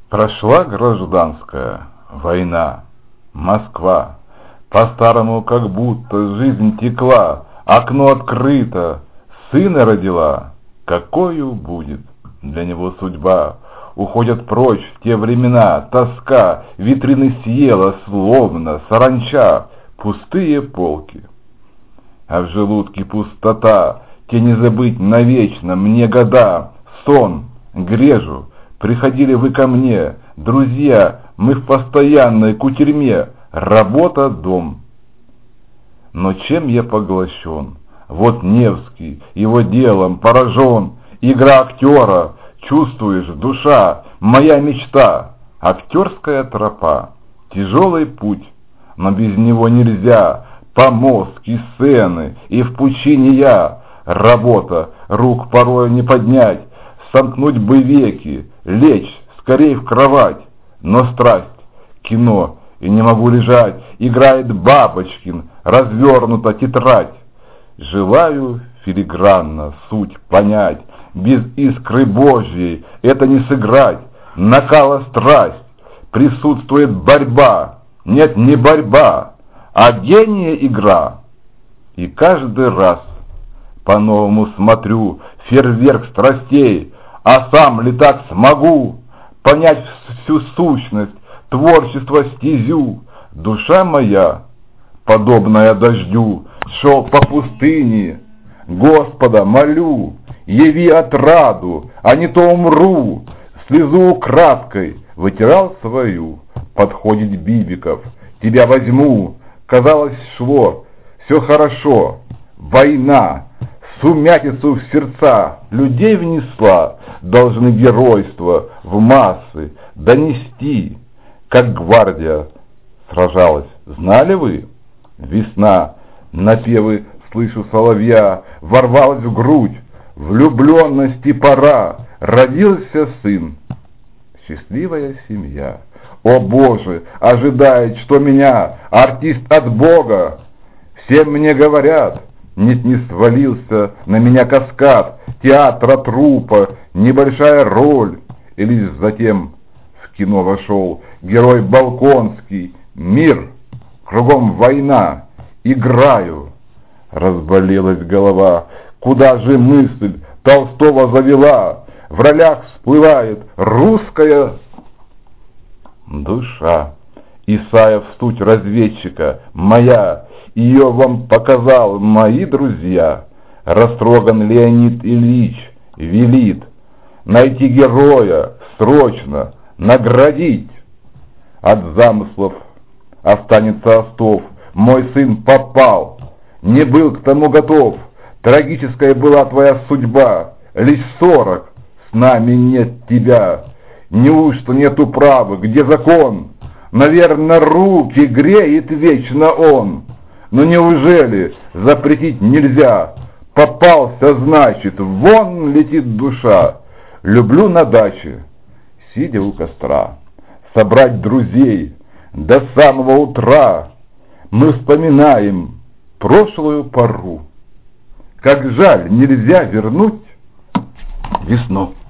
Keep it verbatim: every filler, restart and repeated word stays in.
Прошла гражданская война, Москва. По-старому как будто жизнь текла, окно открыто, сына родила. Какою будет для него судьба? Уходят прочь в те времена, тоска, витрины съела, словно саранча, пустые полки. А в желудке пустота, те не забыть навечно мне года, сон, грежу. Приходили вы ко мне, друзья, мы в постоянной кутерьме, работа, дом. Но чем я поглощен? Вот Невский, его делом поражен, игра актера, чувствуешь, душа, моя мечта, актерская тропа, тяжелый путь, но без него нельзя, помостки, сцены, и в пучине я, работа, рук порой не поднять, сомкнуть бы веки, лечь скорей в кровать, но страсть, кино, и не могу лежать, играет Бабочкин, развернута тетрадь. Желаю филигранно суть понять, без искры Божьей это не сыграть, накала страсть, присутствует борьба, нет, не борьба, а гения игра. И каждый раз по-новому смотрю фейерверк страстей, а сам ли так смогу понять всю сущность творчества стезю? Душа моя, подобная дождю, шел по пустыне, Господа молю, яви отраду, а не то умру. Слезу украдкой вытирал свою, подходит Бибиков, тебя возьму. Казалось, шло все хорошо, война сумятицу в сердца людей внесла, должны геройство в массы донести, как гвардия сражалась. Знали вы? Весна, напевы слышу соловья, ворвалась в грудь, влюбленности пора, родился сын, счастливая семья. О Боже, ожидает, что меня, артист от Бога, все мне говорят, нет, не свалился на меня каскад театра трупа, небольшая роль, и лишь затем в кино вошел герой Балконский, мир, кругом война, играю. Разболелась голова, куда же мысль Толстого завела, в ролях всплывает русская душа. Исаев суть разведчика моя, ее вам показал мои друзья. Растроган Леонид Ильич велит найти героя, срочно наградить. От замыслов останется остов, мой сын попал, не был к тому готов. Трагическая была твоя судьба, лишь сорок, с нами нет тебя. Неужто нету права, где закон? Наверно, руки греет вечно он. Но неужели запретить нельзя? Попался, значит, вон летит душа. Люблю на даче, сидя у костра, собрать друзей до самого утра. Мы вспоминаем прошлую пору. Как жаль, нельзя вернуть весну.